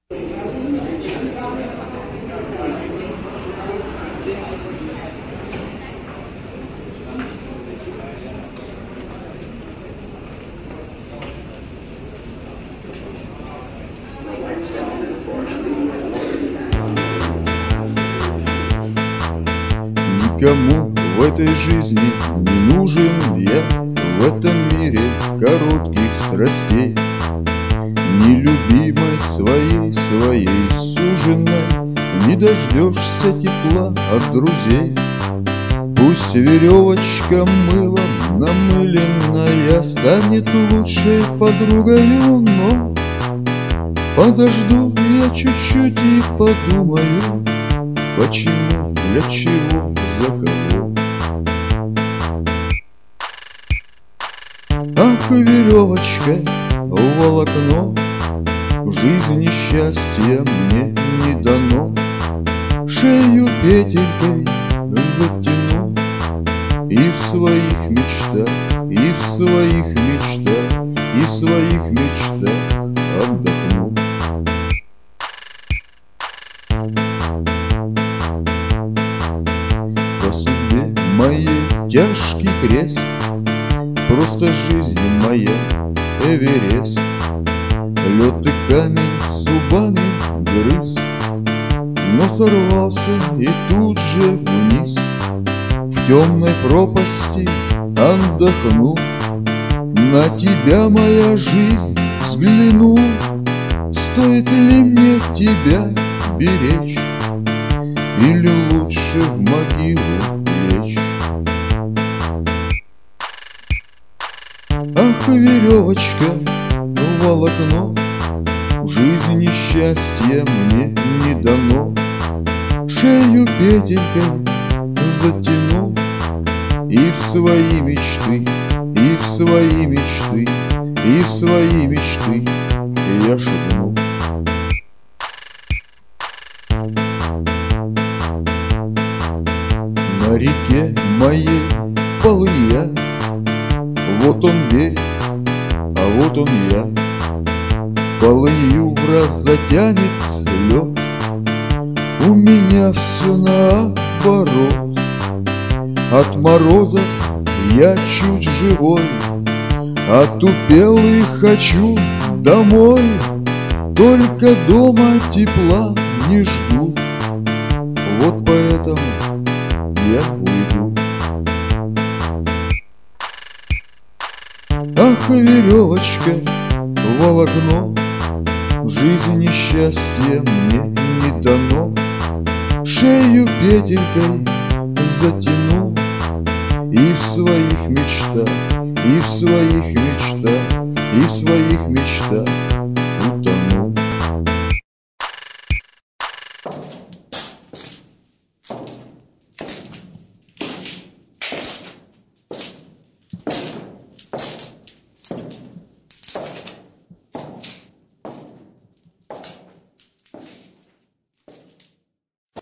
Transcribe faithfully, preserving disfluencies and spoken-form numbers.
Никому в этой жизни не нужен я, в этом мире коротких страстей. Ни любимой своей, своей суженой не дождешься тепла от друзей. Пусть веревочка мылом намыленная станет лучшей подругою, но подожду я чуть-чуть и подумаю, почему, для чего, за кого. Ах, веревочка, волокно, в жизни счастья мне не дано. Шею петелькой затяну и в своих мечтах, и в своих мечтах, и в своих мечтах отдохну. По судьбе моей тяжкий крест, просто жизнь моя Эверест. Лед и камень зубами грыз, но сорвался и тут же вниз. В темной пропасти отдохну, на тебя, моя жизнь, взгляну. Стоит ли мне тебя беречь, или лучше в могилу лечь? Ах, веревочка, волокно, в жизни счастья мне не дано. Шею петелькой затяну и в свои мечты, и в свои мечты, и в свои мечты я шагну. На реке моей полынья, вот он берег, а вот он я. Полынью в раз затянет лед, у меня все наоборот. От морозов я чуть живой, отупел и хочу домой. Только дома тепла не жду, вот поэтому я уйду. Ах, веревочка, волокно, в жизни счастья мне не дано. Шею петелькой затяну и в своих мечтах, и в своих мечтах, и в своих мечтах